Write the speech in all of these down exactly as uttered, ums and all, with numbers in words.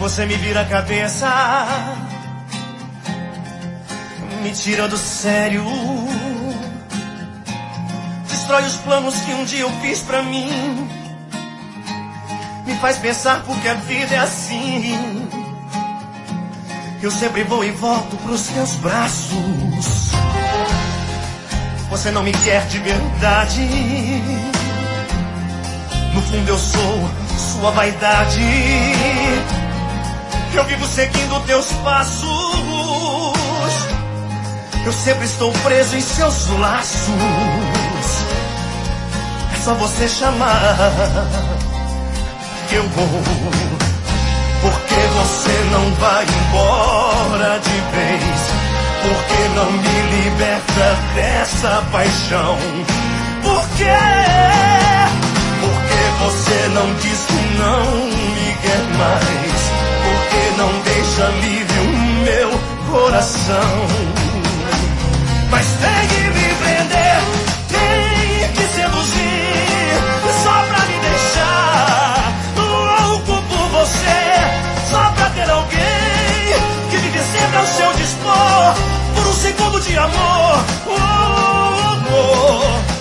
Você me vira a cabeça, me tira do sério, destrói os planos que um dia eu fiz pra mim, me faz pensar porque a vida é assim. Eu sempre vou e volto pros seus braços. Você não me quer de verdade, no fundo eu sou sua vaidade. Eu vivo seguindo teus passos, eu sempre estou preso em seus laços. É só você chamar que eu vou. Porque você não vai embora de vez? Porque não me liberta dessa paixão? Por quê? Porque você não diz que não me quer mais? Porque não deixa livre o meu coração? Mas tem que me prender, tem que seduzir, só pra me deixar louco por você, só pra ter alguém que vive sempre ao seu dispor, por um segundo de amor. Oh, oh.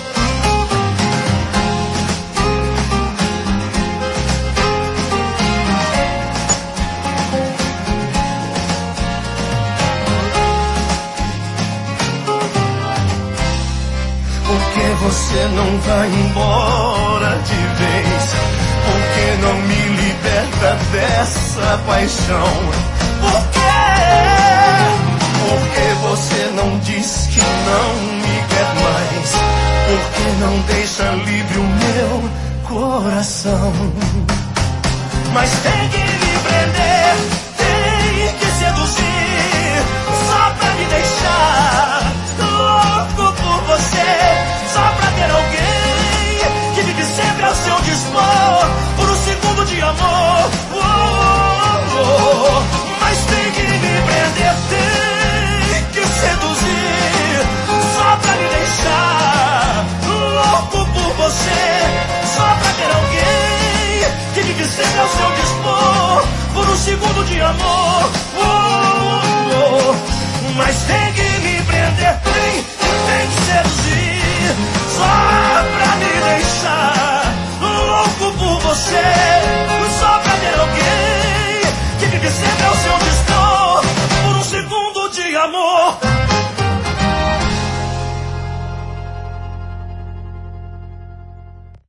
Porque você não vai embora de vez? Porque não me liberta dessa paixão? Por quê? Porque você não diz que não me quer mais? Porque não deixa livre o meu coração? Mas tem que me prender, tem que seduzir, só pra me deixar louco por você, só pra ter alguém que vive sempre ao seu dispor, por um segundo de amor. Oh, oh, oh. Mas tem que me prender, tem que seduzir, só pra me deixar louco por você, só pra ter alguém que vive sempre ao seu dispor, por um segundo de amor. Oh, oh, oh. Mas tem que me prender, tem, tem que seduzir, só pra me deixar louco por você, só pra ter alguém que vive sempre ao seu dispor, por um segundo de amor.